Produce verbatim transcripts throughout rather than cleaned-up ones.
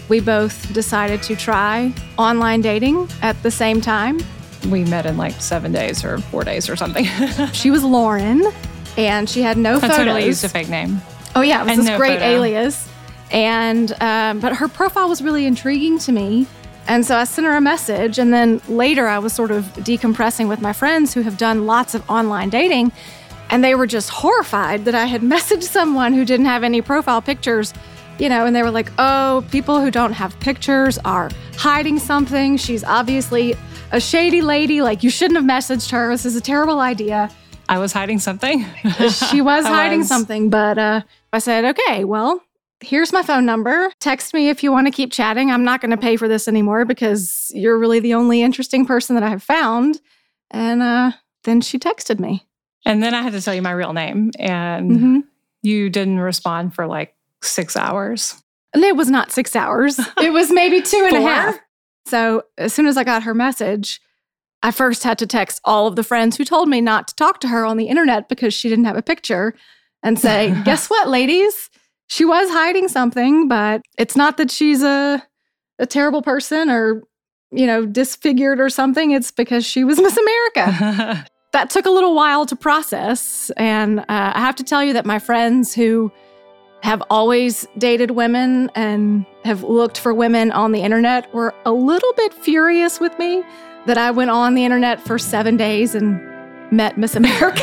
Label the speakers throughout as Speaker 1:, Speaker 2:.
Speaker 1: We both decided to try online dating at the same time.
Speaker 2: We met in like seven days or four days or something.
Speaker 1: She was Lauren, and she had no
Speaker 2: I
Speaker 1: photos.
Speaker 2: I totally used a fake name.
Speaker 1: Oh, yeah. It was
Speaker 2: and
Speaker 1: this
Speaker 2: no
Speaker 1: great
Speaker 2: photo.
Speaker 1: alias. And um, but her profile was really intriguing to me. And so I sent her a message. And then later I was sort of decompressing with my friends who have done lots of online dating. And they were just horrified that I had messaged someone who didn't have any profile pictures, you know, and they were like, oh, people who don't have pictures are hiding something. She's obviously a shady lady. Like, you shouldn't have messaged her. This is a terrible idea.
Speaker 2: I was hiding something.
Speaker 1: She was
Speaker 2: I
Speaker 1: hiding
Speaker 2: was.
Speaker 1: something, but uh, I said, okay, well, here's my phone number. Text me if you want to keep chatting. I'm not going to pay for this anymore because you're really the only interesting person that I have found. And uh, then she texted me.
Speaker 2: And then I had to tell you my real name, and
Speaker 1: Mm-hmm.
Speaker 2: you didn't respond for like six hours.
Speaker 1: And it was not six hours. It was maybe two and a
Speaker 2: Four?
Speaker 1: half. So as soon as I got her message, I first had to text all of the friends who told me not to talk to her on the internet because she didn't have a picture and say, guess what, ladies? She was hiding something, but it's not that she's a, a terrible person or, you know, disfigured or something. It's because she was Miss America. That took a little while to process. And uh, I have to tell you that my friends who have always dated women and have looked for women on the internet were a little bit furious with me that I went on the internet for seven days and met Miss America.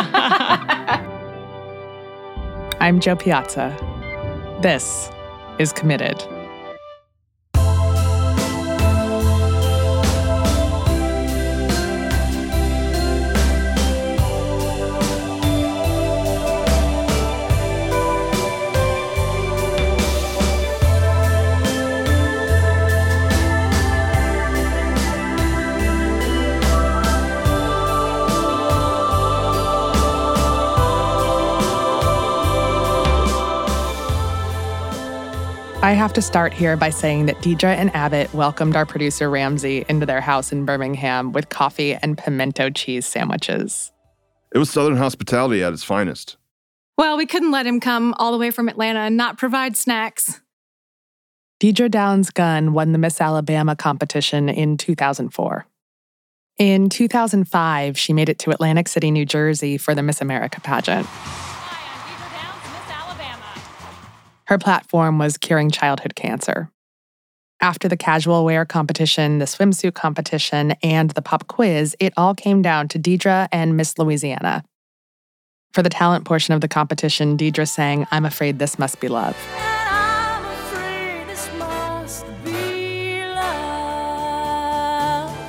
Speaker 3: I'm Joe Piazza. This is Committed. I have to start here by saying that Deidre and Abbott welcomed our producer Ramsey into their house in Birmingham with coffee and pimento cheese sandwiches.
Speaker 4: It was Southern hospitality at its finest.
Speaker 1: Well, we couldn't let him come all the way from Atlanta and not provide snacks.
Speaker 3: Deidre Downs Gunn won the Miss Alabama competition in two thousand four. In two thousand five, she made it to Atlantic City, New Jersey for the Miss America pageant. Her platform was curing childhood cancer. After the casual wear competition, the swimsuit competition, and the pop quiz, it all came down to Deidre and Miss Louisiana. For the talent portion of the competition, Deidre sang, "I'm Afraid This Must Be Love."
Speaker 5: I'm afraid this must be love.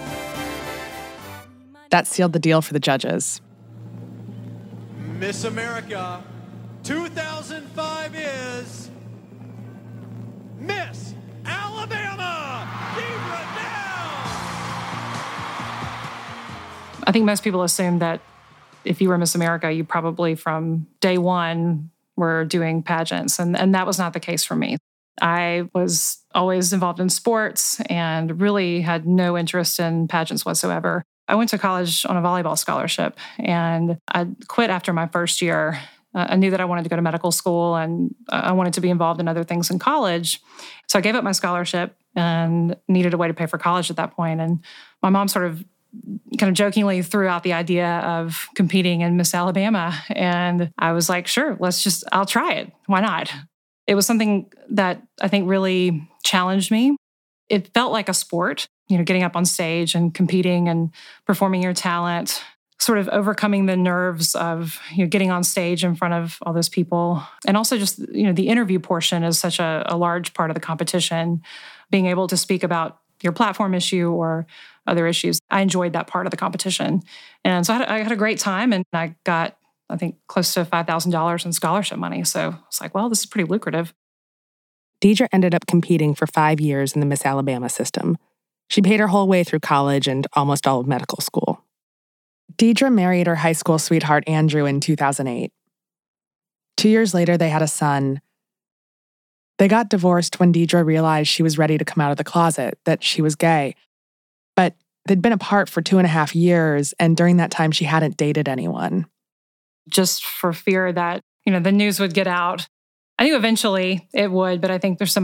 Speaker 3: That sealed the deal for the judges.
Speaker 6: Miss America two thousand five is Miss Alabama, Deidre Downs.
Speaker 2: I think most people assume that if you were Miss America, you probably from day one were doing pageants. And, and that was not the case for me. I was always involved in sports and really had no interest in pageants whatsoever. I went to college on a volleyball scholarship, and I quit after my first year. Uh, I knew that I wanted to go to medical school, and I wanted to be involved in other things in college. So I gave up my scholarship and needed a way to pay for college at that point. And my mom sort of kind of jokingly threw out the idea of competing in Miss Alabama. And I was like, sure, let's just, I'll try it. Why not? It was something that I think really challenged me. It felt like a sport, you know, getting up on stage and competing and performing your talent, sort of overcoming the nerves of, you know, getting on stage in front of all those people. And also just, you know, the interview portion is such a, a large part of the competition, being able to speak about your platform issue or other issues. I enjoyed that part of the competition. And so I had, I had a great time, and I got, I think, close to five thousand dollars in scholarship money. So it's like, well, this is pretty lucrative.
Speaker 3: Deidre ended up competing for five years in the Miss Alabama system. She paid her whole way through college and almost all of medical school. Deidre married her high school sweetheart, Andrew, in two thousand eight. Two years later, they had a son. They got divorced when Deidre realized she was ready to come out of the closet, that she was gay. But they'd been apart for two and a half years, and during that time, she hadn't dated anyone.
Speaker 2: Just for fear that, you know, the news would get out. I knew eventually it would, but I think there's so much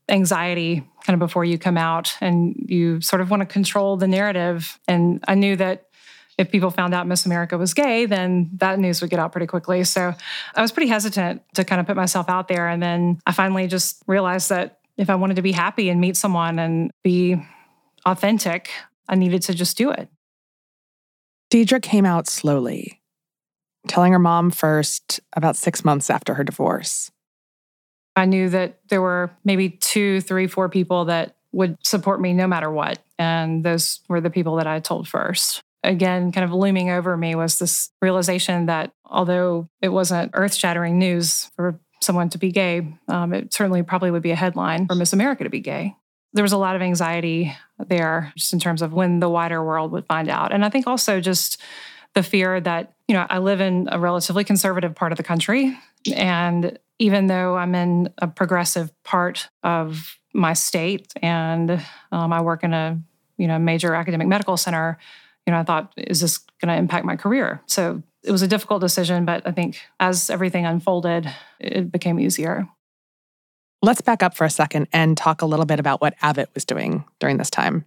Speaker 2: anxiety kind of before you come out, and you sort of want to control the narrative. And I knew that if people found out Miss America was gay, then that news would get out pretty quickly. So I was pretty hesitant to kind of put myself out there. And then I finally just realized that if I wanted to be happy and meet someone and be authentic, I needed to just do it.
Speaker 3: Deidre came out slowly, telling her mom first about six months after her divorce.
Speaker 2: I knew that there were maybe two, three, four people that would support me no matter what. And those were the people that I told first. Again, kind of looming over me was this realization that although it wasn't earth-shattering news for someone to be gay, um, it certainly probably would be a headline for Miss America to be gay. There was a lot of anxiety there just in terms of when the wider world would find out. And I think also just the fear that, you know, I live in a relatively conservative part of the country. And even though I'm in a progressive part of my state and um, I work in a, you know, major academic medical center, you know, I thought, is this going to impact my career? So it was a difficult decision, but I think as everything unfolded, it became easier.
Speaker 3: Let's back up for a second and talk a little bit about what Abbott was doing during this time.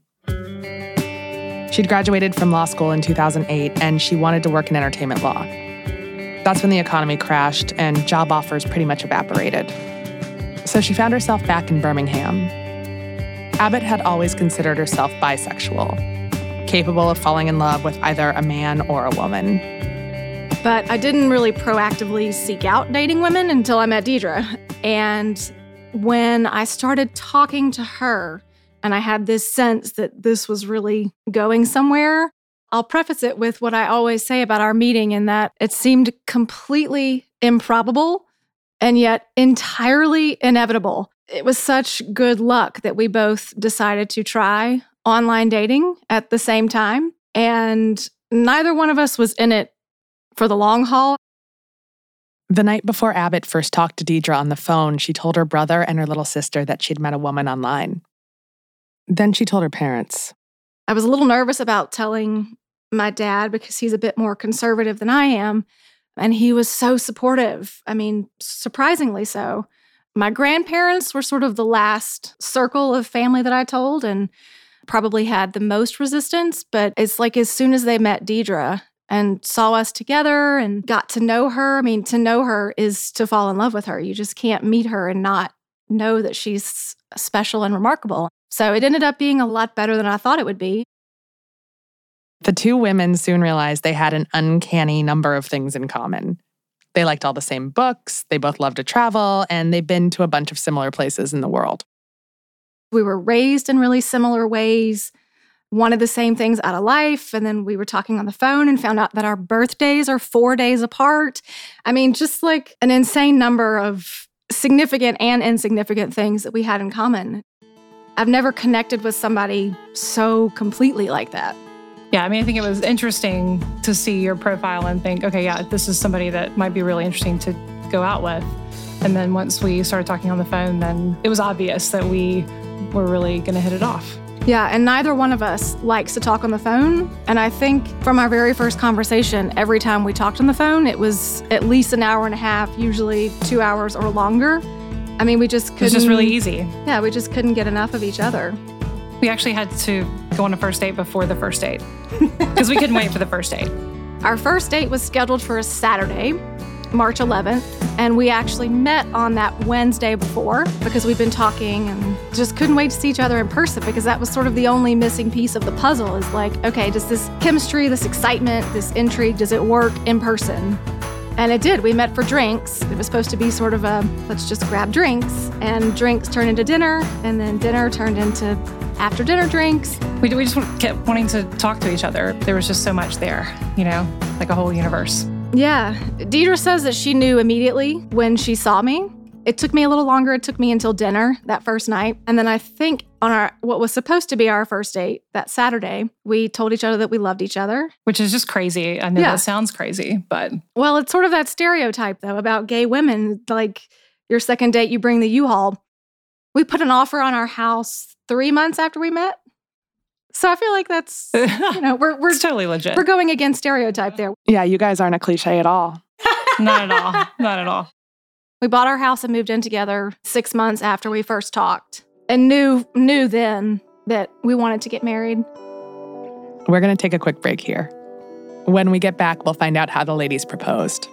Speaker 3: She'd graduated from law school in two thousand eight, and she wanted to work in entertainment law. That's when the economy crashed and job offers pretty much evaporated. So she found herself back in Birmingham. Abbott had always considered herself bisexual, capable of falling in love with either a man or a woman.
Speaker 1: But I didn't really proactively seek out dating women until I met Deidre. And when I started talking to her, and I had this sense that this was really going somewhere, I'll preface it with what I always say about our meeting, in that it seemed completely improbable and yet entirely inevitable. It was such good luck that we both decided to try online dating at the same time, and neither one of us was in it for the long haul.
Speaker 3: The night before Abbott first talked to Deidre on the phone, she told her brother and her little sister that she'd met a woman online. Then she told her parents.
Speaker 1: I was a little nervous about telling my dad because he's a bit more conservative than I am, and he was so supportive. I mean, surprisingly so. My grandparents were sort of the last circle of family that I told and probably had the most resistance, but it's like as soon as they met Deidre and saw us together and got to know her, I mean, to know her is to fall in love with her. You just can't meet her and not know that she's special and remarkable. So it ended up being a lot better than I thought it would be.
Speaker 3: The two women soon realized they had an uncanny number of things in common. They liked all the same books, they both loved to travel, and they'd been to a bunch of similar places in the world.
Speaker 1: We were raised in really similar ways, wanted the same things out of life, and then we were talking on the phone and found out that our birthdays are four days apart. I mean, just like an insane number of significant and insignificant things that we had in common. I've never connected with somebody so completely like that.
Speaker 2: Yeah, I mean, I think it was interesting to see your profile and think, okay, yeah, this is somebody that might be really interesting to go out with. And then once we started talking on the phone, then it was obvious that we were really going to hit it off.
Speaker 1: Yeah, and neither one of us likes to talk on the phone. And I think from our very first conversation, every time we talked on the phone, it was at least an hour and a half, usually two hours or longer. I mean, we just couldn't...
Speaker 2: It was just really easy.
Speaker 1: Yeah, we just couldn't get enough of each other.
Speaker 2: We actually had to go on a first date before the first date because we couldn't wait for the first date.
Speaker 1: Our first date was scheduled for a Saturday, March eleventh, and we actually met on that Wednesday before because we'd been talking and just couldn't wait to see each other in person because that was sort of the only missing piece of the puzzle is like, okay, does this chemistry, this excitement, this intrigue, does it work in person? And it did. We met for drinks. It was supposed to be sort of a, let's just grab drinks, and drinks turned into dinner, and then dinner turned into after dinner drinks.
Speaker 2: We, we just kept wanting to talk to each other. There was just so much there, you know, like a whole universe.
Speaker 1: Yeah. Deidre says that she knew immediately when she saw me. It took me a little longer. It took me until dinner that first night. And then I think on our what was supposed to be our first date that Saturday, we told each other that we loved each other.
Speaker 2: Which is just crazy. I know
Speaker 1: Yeah.
Speaker 2: that sounds crazy, but...
Speaker 1: Well, it's sort of that stereotype, though, about gay women. Like, your second date, you bring the U-Haul. We put an offer on our house three months after we met. So I feel like that's, you know, we're we're
Speaker 2: it's totally legit.
Speaker 1: we're going against stereotype there.
Speaker 3: Yeah, you guys aren't a cliche at all.
Speaker 2: Not at all. Not at all.
Speaker 1: We bought our house and moved in together six months after we first talked. and knew knew then that we wanted to get married.
Speaker 3: We're going to take a quick break here. When we get back, we'll find out how the ladies proposed.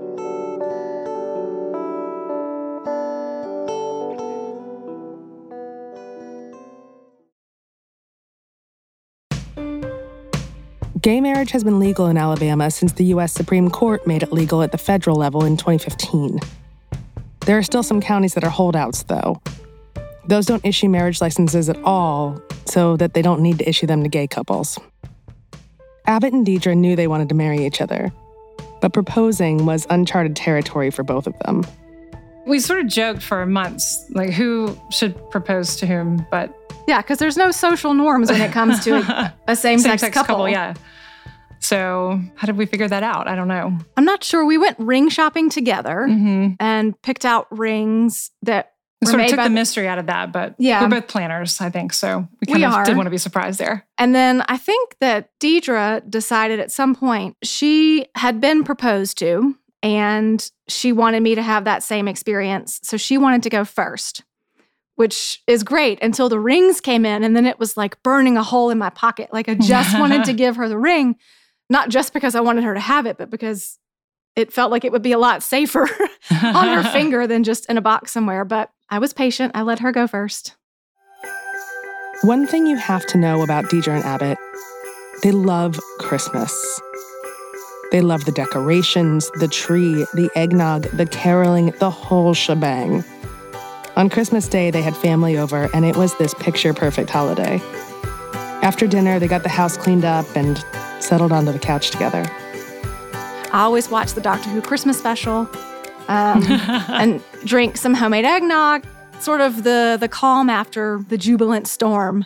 Speaker 3: Gay marriage has been legal in Alabama since the U S Supreme Court made it legal at the federal level in twenty fifteen. There are still some counties that are holdouts, though. Those don't issue marriage licenses at all, so that they don't need to issue them to gay couples. Abbott and Deidre knew they wanted to marry each other, but proposing was uncharted territory for both of them.
Speaker 2: We sort of joked for months, like who should propose to whom, but...
Speaker 1: Yeah, because there's no social norms when it comes to a, a same-sex,
Speaker 2: Same-sex
Speaker 1: couple.
Speaker 2: couple. Yeah. So how did we figure that out? I don't know.
Speaker 1: I'm not sure. We went ring shopping together
Speaker 2: Mm-hmm.
Speaker 1: and picked out rings that
Speaker 2: We
Speaker 1: were
Speaker 2: sort of
Speaker 1: made
Speaker 2: took
Speaker 1: by
Speaker 2: the
Speaker 1: the-
Speaker 2: mystery out of that, but
Speaker 1: Yeah.
Speaker 2: we're both planners, I think. So we
Speaker 1: We
Speaker 2: kind of
Speaker 1: are.
Speaker 2: did want to be surprised there.
Speaker 1: And then I think that Deidre decided at some point she had been proposed to and she wanted me to have that same experience. So she wanted to go first, which is great until the rings came in. And then it was like burning a hole in my pocket. Like I just wanted to give her the ring, not just because I wanted her to have it, but because it felt like it would be a lot safer on her finger than just in a box somewhere. But I was patient. I let her go first.
Speaker 3: One thing you have to know about Deidre and Abbott, they love Christmas. They love the decorations, the tree, the eggnog, the caroling, the whole shebang. On Christmas Day, they had family over, and it was this picture-perfect holiday. After dinner, they got the house cleaned up and settled onto the couch together.
Speaker 1: I always watch the Doctor Who Christmas special um, and drink some homemade eggnog, sort of the the calm after the jubilant storm.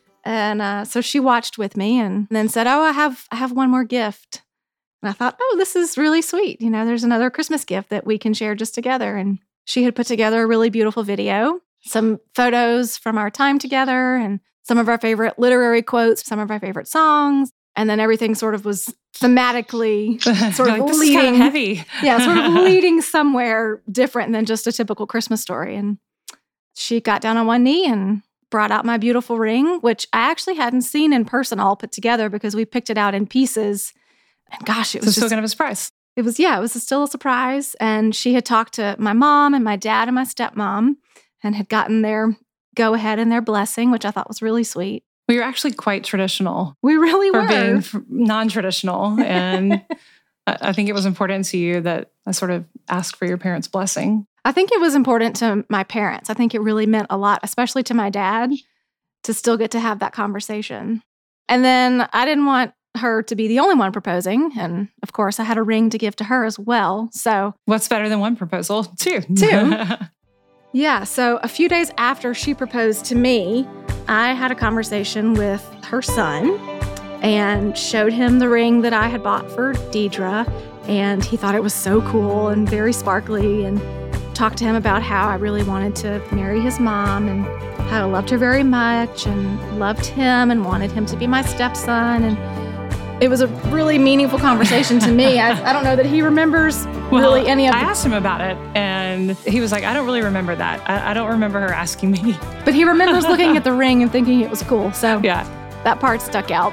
Speaker 1: And uh, so she watched with me and then said, oh, I have I have one more gift. And I thought, oh, this is really sweet. You know, there's another Christmas gift that we can share just together. And she had put together a really beautiful video, some photos from our time together and some of our favorite literary quotes, some of our favorite songs. And then everything sort of was thematically sort
Speaker 2: You're
Speaker 1: of
Speaker 2: like, this
Speaker 1: leading.
Speaker 2: is kind of heavy.
Speaker 1: Yeah, sort of leading somewhere different than just a typical Christmas story. And she got down on one knee and brought out my beautiful ring, which I actually hadn't seen in person all put together because we picked it out in pieces. And gosh, it
Speaker 2: So
Speaker 1: was
Speaker 2: still
Speaker 1: just,
Speaker 2: kind of a surprise.
Speaker 1: it was, yeah, it was still a surprise. And she had talked to my mom and my dad and my stepmom and had gotten their go ahead and their blessing, which I thought was really sweet.
Speaker 2: We were actually quite traditional
Speaker 1: We really
Speaker 2: for
Speaker 1: were.
Speaker 2: being f- non-traditional. And I I think it was important to you that I sort of asked for your parents' blessing.
Speaker 1: I think it was important to my parents. I think it really meant a lot, especially to my dad, to still get to have that conversation. And then I didn't want her to be the only one proposing. And of course, I had a ring to give to her as well. So,
Speaker 2: What's better than one proposal? Two.
Speaker 1: Two. yeah. So, a few days after she proposed to me, I had a conversation with her son and showed him the ring that I had bought for Deidre. And he thought it was so cool and very sparkly, and talked to him about how I really wanted to marry his mom and how I loved her very much and loved him and wanted him to be my stepson. And it was a really meaningful conversation to me. I, I don't know that he remembers
Speaker 2: Well,
Speaker 1: really any of
Speaker 2: I
Speaker 1: it,
Speaker 2: asked him about it, and he was like, I don't really remember that. I, I don't remember her asking me.
Speaker 1: but he remembers looking at the ring and thinking it was cool. So
Speaker 2: Yeah.
Speaker 1: that part stuck out.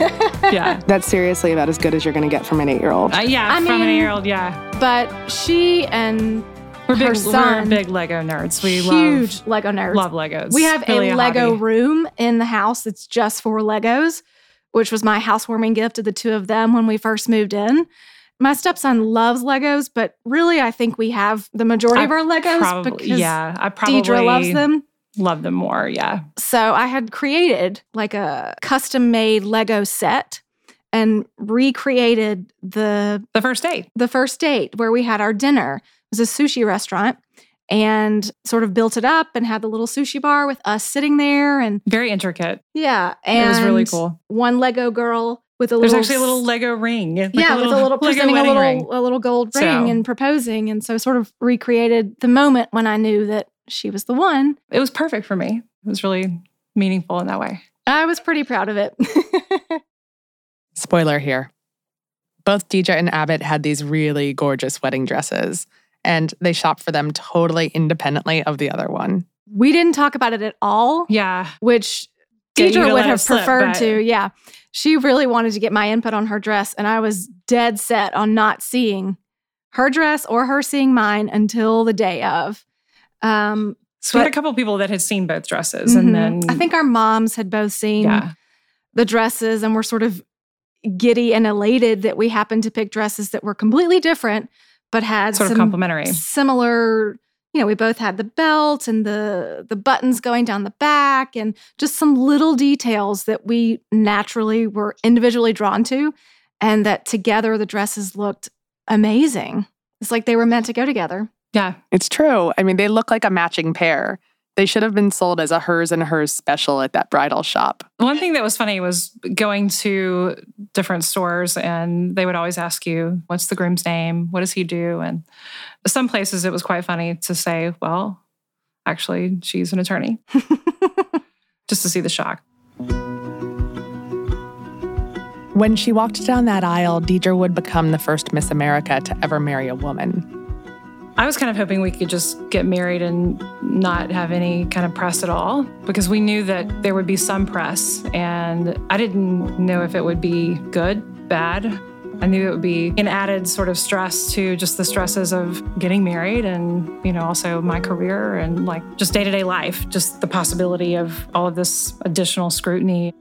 Speaker 2: Yeah.
Speaker 3: That's seriously about as good as you're going to get from an eight-year-old.
Speaker 2: Uh, yeah,
Speaker 1: I
Speaker 2: from an
Speaker 1: mean-
Speaker 2: eight-year-old, yeah.
Speaker 1: But she and
Speaker 2: We're big,
Speaker 1: her son,
Speaker 2: we're big Lego nerds. We
Speaker 1: huge
Speaker 2: love,
Speaker 1: Lego nerds.
Speaker 2: love Legos.
Speaker 1: We have
Speaker 2: Really
Speaker 1: a Lego
Speaker 2: hobby.
Speaker 1: room in the house that's just for Legos, which was my housewarming gift to the two of them when we first moved in. My stepson loves Legos, but really I think we have the majority
Speaker 2: I
Speaker 1: of our Legos
Speaker 2: Probably,
Speaker 1: because
Speaker 2: yeah, I probably
Speaker 1: Deidre loves them.
Speaker 2: love them more, yeah.
Speaker 1: So I had created like a custom-made Lego set and recreated the
Speaker 2: The first date.
Speaker 1: the first date where we had our dinner. It was a sushi restaurant, and sort of built it up and had the little sushi bar with us sitting there. And
Speaker 2: Very intricate.
Speaker 1: yeah, and
Speaker 2: It was really cool.
Speaker 1: One Lego girl with a
Speaker 2: There's
Speaker 1: little
Speaker 2: actually a little Lego ring. Like
Speaker 1: yeah, with a little
Speaker 2: Lego
Speaker 1: presenting a
Speaker 2: wedding
Speaker 1: little
Speaker 2: ring.
Speaker 1: a little gold
Speaker 2: So-
Speaker 1: ring and proposing, and so sort of recreated the moment when I knew that she was the one.
Speaker 2: It was perfect for me. It was really meaningful in that way.
Speaker 1: I was pretty proud of it.
Speaker 3: Spoiler here. Both Deidre and Abbott had these really gorgeous wedding dresses, and they shopped for them totally independently of the other one.
Speaker 1: We didn't talk about it at all.
Speaker 2: Yeah.
Speaker 1: Which
Speaker 2: Yeah, you
Speaker 1: Deidre
Speaker 2: would've
Speaker 1: would
Speaker 2: let
Speaker 1: have
Speaker 2: it slip,
Speaker 1: preferred
Speaker 2: but-
Speaker 1: to. Yeah. She really wanted to get my input on her dress, and I was dead set on not seeing her dress or her seeing mine until the day of. Um,
Speaker 2: So we had
Speaker 1: but-
Speaker 2: a couple people that had seen both dresses.
Speaker 1: Mhm.
Speaker 2: And then
Speaker 1: I think our moms had both seen
Speaker 2: yeah.
Speaker 1: the dresses and were sort of giddy and elated that we happened to pick dresses that were completely different, but had
Speaker 2: Sort of
Speaker 1: some
Speaker 2: complimentary.
Speaker 1: similar. You know, we both had the belt and the the buttons going down the back, and just some little details that we naturally were individually drawn to, and that together the dresses looked amazing. It's like they were meant to go together.
Speaker 2: Yeah.
Speaker 3: It's true. I mean, they look like a matching pair. They should have been sold as a hers and hers special at that bridal shop.
Speaker 2: One thing that was funny was going to different stores, and they would always ask you, what's the groom's name? What does he do? And some places it was quite funny to say, well, actually, she's an attorney, just to see the shock.
Speaker 3: When she walked down that aisle, Deidre would become the first Miss America to ever marry a woman.
Speaker 2: I was kind of hoping we could just get married and not have any kind of press at all, because we knew that there would be some press, and I didn't know if it would be good, bad. I knew it would be an added sort of stress to just the stresses of getting married and, you know, also my career and like just day-to-day life, just the possibility of all of this additional scrutiny.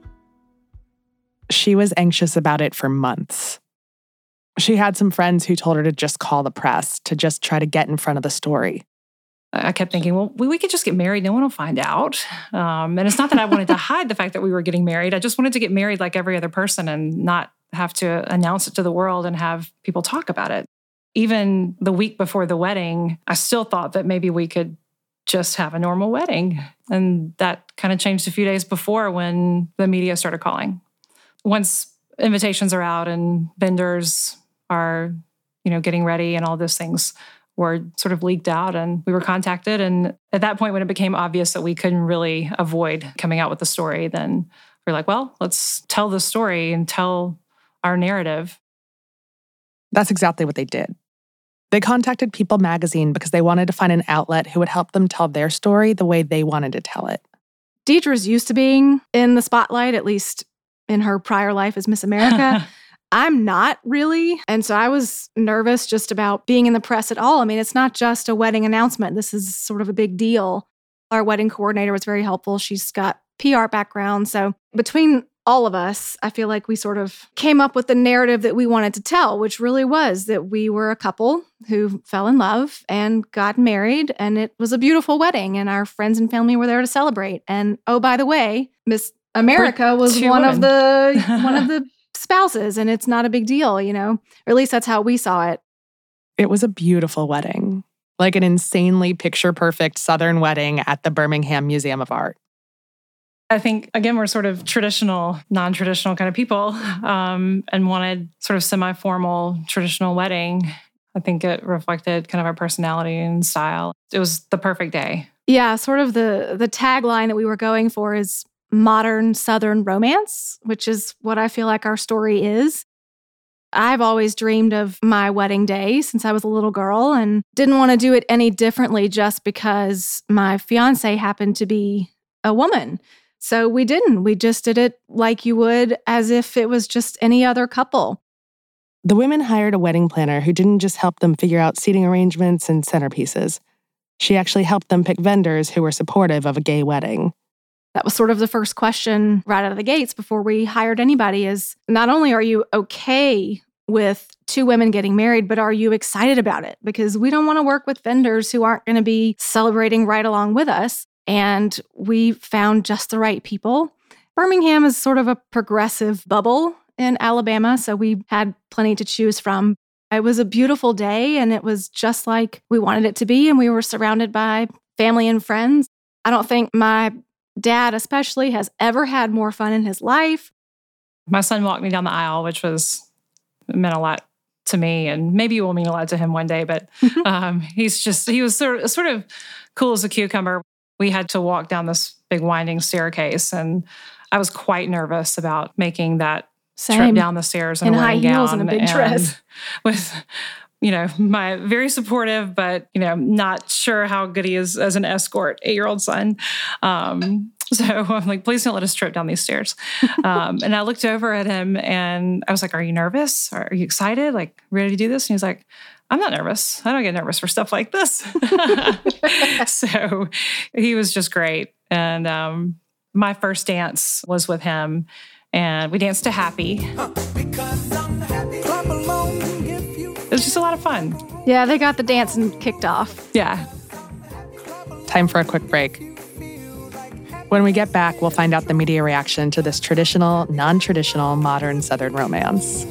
Speaker 3: She was anxious about it for months. She had some friends who told her to just call the press, to just try to get in front of the story.
Speaker 2: I kept thinking, well, we, we could just get married. No one will find out. Um, and it's not that I wanted to hide the fact that we were getting married. I just wanted to get married like every other person and not have to announce it to the world and have people talk about it. Even the week before the wedding, I still thought that maybe we could just have a normal wedding. And that kind of changed a few days before when the media started calling. Once invitations are out and vendors are, you know, getting ready and all those things were sort of leaked out, and we were contacted. And at that point, when it became obvious that we couldn't really avoid coming out with the story, then we're like, well, let's tell the story and tell our narrative.
Speaker 3: That's exactly what they did. They contacted People magazine because they wanted to find an outlet who would help them tell their story the way they wanted to tell it.
Speaker 1: Deidre's used to being in the spotlight, at least in her prior life as Miss America. I'm not really. And so I was nervous just about being in the press at all. I mean, it's not just a wedding announcement. This is sort of a big deal. Our wedding coordinator was very helpful. She's got P R background. So between all of us, I feel like we sort of came up with the narrative that we wanted to tell, which really was that we were a couple who fell in love and got married, and it was a beautiful wedding, and our friends and family were there to celebrate. And oh, by the way, Miss America was
Speaker 2: two
Speaker 1: one
Speaker 2: women.
Speaker 1: of the one of the spouses, and it's not a big deal, you know, or at least that's how we saw it.
Speaker 3: It was a beautiful wedding, like an insanely picture-perfect Southern wedding at the Birmingham Museum of Art.
Speaker 2: I think, again, we're sort of traditional, non-traditional kind of people, um, and wanted sort of semi-formal, traditional wedding. I think it reflected kind of our personality and style. It was the perfect day.
Speaker 1: Yeah, sort of the the tagline that we were going for is modern Southern romance, which is what I feel like our story is. I've always dreamed of my wedding day since I was a little girl and didn't want to do it any differently just because my fiance happened to be a woman. So we didn't. We just did it like you would as if it was just any other couple.
Speaker 3: The women hired a wedding planner who didn't just help them figure out seating arrangements and centerpieces. She actually helped them pick vendors who were supportive of a gay wedding.
Speaker 1: That was sort of the first question right out of the gates before we hired anybody is not only are you okay with two women getting married, but are you excited about it? Because we don't want to work with vendors who aren't going to be celebrating right along with us. And we found just the right people. Birmingham is sort of a progressive bubble in Alabama, so we had plenty to choose from. It was a beautiful day, and it was just like we wanted it to be, and we were surrounded by family and friends. I don't think my dad especially has ever had more fun in his life.
Speaker 2: My son walked me down the aisle, which was meant a lot to me, and maybe it will mean a lot to him one day, but um, he's just, he was sort of, sort of cool as a cucumber. We had to walk down this big winding staircase, and I was quite nervous about making that
Speaker 1: Same.
Speaker 2: trip down the stairs in,
Speaker 1: In
Speaker 2: a
Speaker 1: high
Speaker 2: wedding
Speaker 1: heels
Speaker 2: gown
Speaker 1: and a big dress.
Speaker 2: With you know, my very supportive, but, you know, not sure how good he is as an escort, eight-year-old son. Um, so I'm like, please don't let us trip down these stairs. Um, and I looked over at him and I was like, are you nervous? Are you excited? Like, ready to do this? And he's like, I'm not nervous. I don't get nervous for stuff like this. So he was just great. And um, my first dance was with him. And we danced to Happy. It was just a lot of fun.
Speaker 1: Yeah, they got the dancing kicked off.
Speaker 2: Yeah.
Speaker 3: Time for a quick break. When we get back, we'll find out the media reaction to this traditional, non-traditional, modern Southern romance.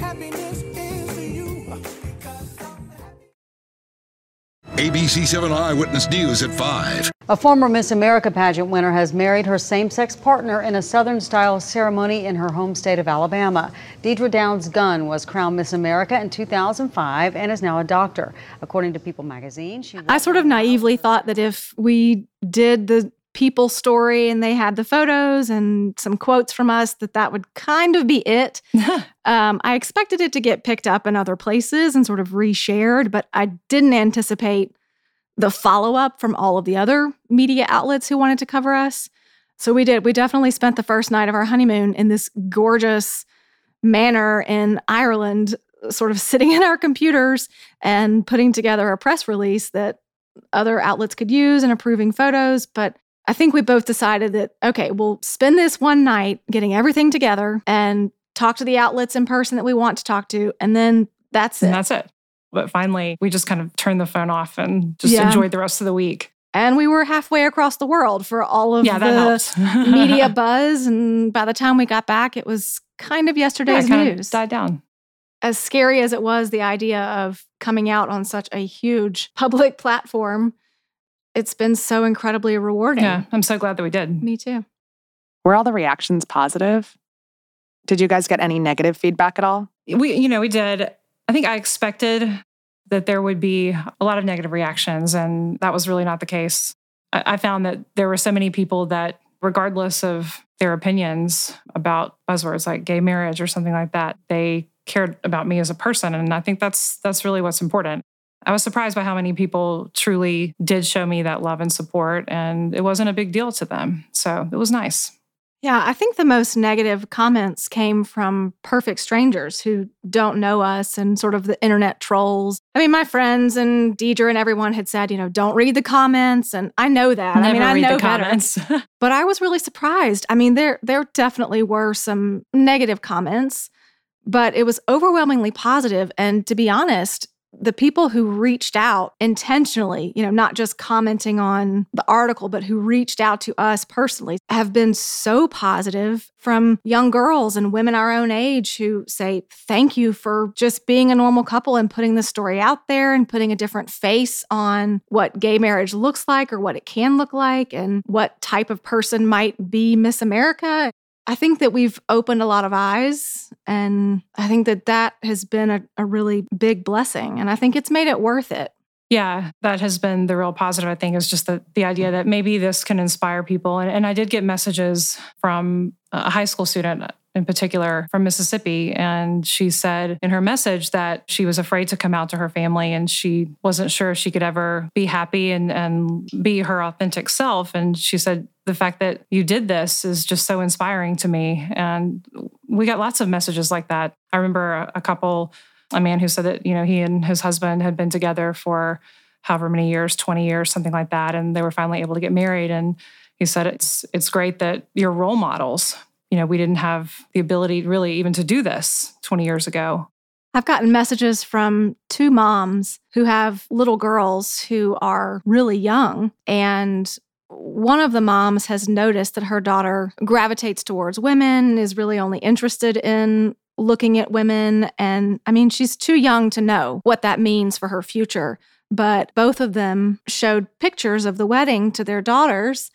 Speaker 7: A B C seven Eyewitness News at five.
Speaker 8: A former Miss America pageant winner has married her same-sex partner in a Southern-style ceremony in her home state of Alabama. Deidre Downs Gunn was crowned Miss America in two thousand five and is now a doctor. According to People magazine, she
Speaker 1: I sort of naively thought that if we did the People story and they had the photos and some quotes from us, that that would kind of be it. um, I expected it to get picked up in other places and sort of reshared, but I didn't anticipate the follow-up from all of the other media outlets who wanted to cover us. So we did. We definitely spent the first night of our honeymoon in this gorgeous manor in Ireland, sort of sitting in our computers and putting together a press release that other outlets could use and approving photos. But I think we both decided that, okay, we'll spend this one night getting everything together and talk to the outlets in person that we want to talk to, and then that's it.
Speaker 2: And that's it. But finally, we just kind of turned the phone off and just
Speaker 1: Yeah.
Speaker 2: enjoyed the rest of the week.
Speaker 1: And we were halfway across the world for all of
Speaker 2: Yeah, that helped.
Speaker 1: the media buzz. And by the time we got back, it was kind of
Speaker 2: Yeah,
Speaker 1: yesterday's
Speaker 2: it kind of
Speaker 1: news.
Speaker 2: died down.
Speaker 1: As scary as it was, the idea of coming out on such a huge public platform, it's been so incredibly rewarding.
Speaker 2: Yeah, I'm so glad that we did.
Speaker 1: Me too.
Speaker 3: Were all the reactions positive? Did you guys get any negative feedback at all?
Speaker 2: We, you know, we did. I think I expected that there would be a lot of negative reactions, and that was really not the case. I, I found that there were so many people that, regardless of their opinions about buzzwords like gay marriage or something like that, they cared about me as a person, and I think that's that's really what's important. I was surprised by how many people truly did show me that love and support, and it wasn't a big deal to them. So it was nice.
Speaker 1: Yeah, I think the most negative comments came from perfect strangers who don't know us and sort of the internet trolls. I mean, my friends and Deidre and everyone had said, you know, don't read the comments. And I know that.
Speaker 2: Never
Speaker 1: I mean, I
Speaker 2: read
Speaker 1: know
Speaker 2: the
Speaker 1: better.
Speaker 2: comments.
Speaker 1: But I was really surprised. I mean, there there definitely were some negative comments, but it was overwhelmingly positive. And to be honest, the people who reached out intentionally, you know, not just commenting on the article, but who reached out to us personally, have been so positive, from young girls and women our own age who say, thank you for just being a normal couple and putting the story out there and putting a different face on what gay marriage looks like or what it can look like and what type of person might be Miss America. I think that we've opened a lot of eyes, and I think that that has been a, a really big blessing, and I think it's made it worth it.
Speaker 2: Yeah, that has been the real positive, I think, is just the, the idea that maybe this can inspire people. And, and I did get messages from a high school student in particular from Mississippi, and she said in her message that she was afraid to come out to her family and she wasn't sure if she could ever be happy and, and be her authentic self. And she said, the fact that you did this is just so inspiring to me. And we got lots of messages like that. I remember a, a couple, a man who said that, you know, he and his husband had been together for however many years, twenty years, something like that. And they were finally able to get married. And he said, it's it's great that you're role models. You know, we didn't have the ability really even to do this twenty years ago.
Speaker 1: I've gotten messages from two moms who have little girls who are really young. And one of the moms has noticed that her daughter gravitates towards women, is really only interested in looking at women. And I mean, she's too young to know what that means for her future. But both of them showed pictures of the wedding to their daughters.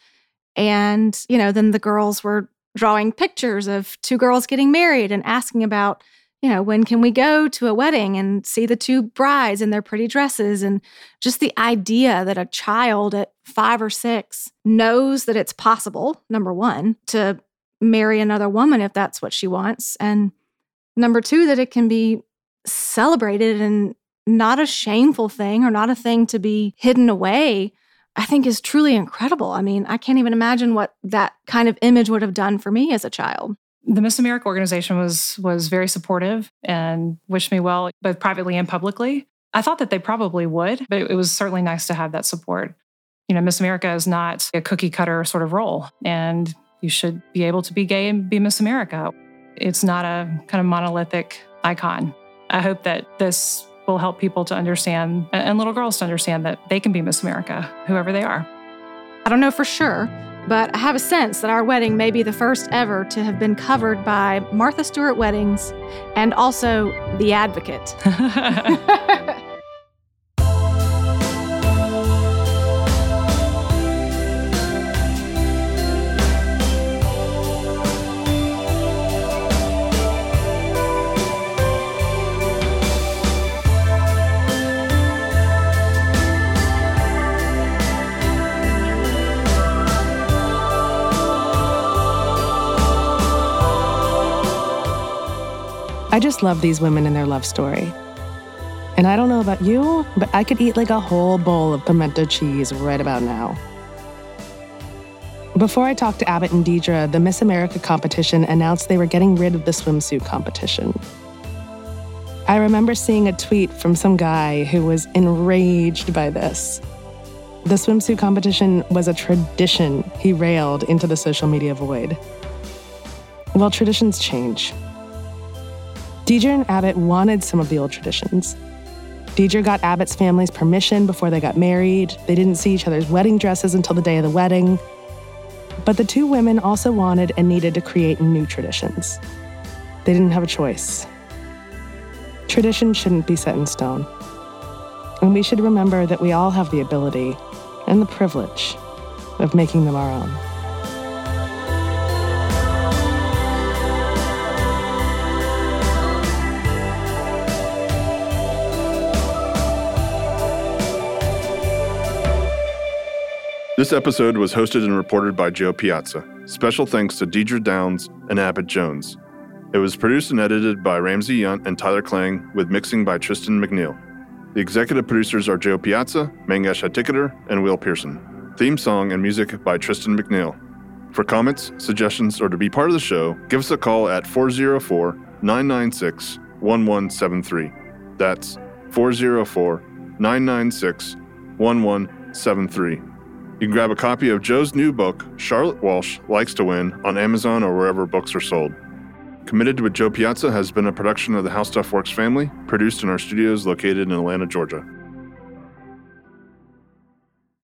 Speaker 1: And, you know, then the girls were drawing pictures of two girls getting married and asking about, you know, when can we go to a wedding and see the two brides in their pretty dresses? And just the idea that a child at five or six knows that it's possible, number one, to marry another woman if that's what she wants. And number two, that it can be celebrated and not a shameful thing or not a thing to be hidden away, I think is truly incredible. I mean, I can't even imagine what that kind of image would have done for me as a child.
Speaker 2: The Miss America organization was was very supportive and wished me well, both privately and publicly. I thought that they probably would, but it was certainly nice to have that support. You know, Miss America is not a cookie cutter sort of role, and you should be able to be gay and be Miss America. It's not a kind of monolithic icon. I hope that this will help people to understand, and little girls to understand, that they can be Miss America, whoever they are.
Speaker 1: I don't know for sure, but I have a sense that our wedding may be the first ever to have been covered by Martha Stewart Weddings and also The Advocate.
Speaker 3: I just love these women and their love story. And I don't know about you, but I could eat like a whole bowl of pimento cheese right about now. Before I talked to Abbott and Deidre, the Miss America competition announced they were getting rid of the swimsuit competition. I remember seeing a tweet from some guy who was enraged by this. The swimsuit competition was a tradition, he railed into the social media void. Well, traditions change. Deidre and Abbott wanted some of the old traditions. Deidre got Abbott's family's permission before they got married. They didn't see each other's wedding dresses until the day of the wedding. But the two women also wanted and needed to create new traditions. They didn't have a choice. Traditions shouldn't be set in stone. And we should remember that we all have the ability and the privilege of making them our own.
Speaker 4: This episode was hosted and reported by Joe Piazza. Special thanks to Deidre Downs and Abbott Jones. It was produced and edited by Ramsey Yunt and Tyler Klang, with mixing by Tristan McNeil. The executive producers are Joe Piazza, Mangesh Hattikudur, and Will Pearson. Theme song and music by Tristan McNeil. For comments, suggestions, or to be part of the show, give us a call at four oh four, nine nine six, one one seven three. That's four oh four, nine nine six, one one seven three. You can grab a copy of Joe's new book, Charlotte Walsh Likes to Win, on Amazon or wherever books are sold. Committed with Joe Piazza has been a production of the How Stuff Works family, produced in our studios located in Atlanta, Georgia.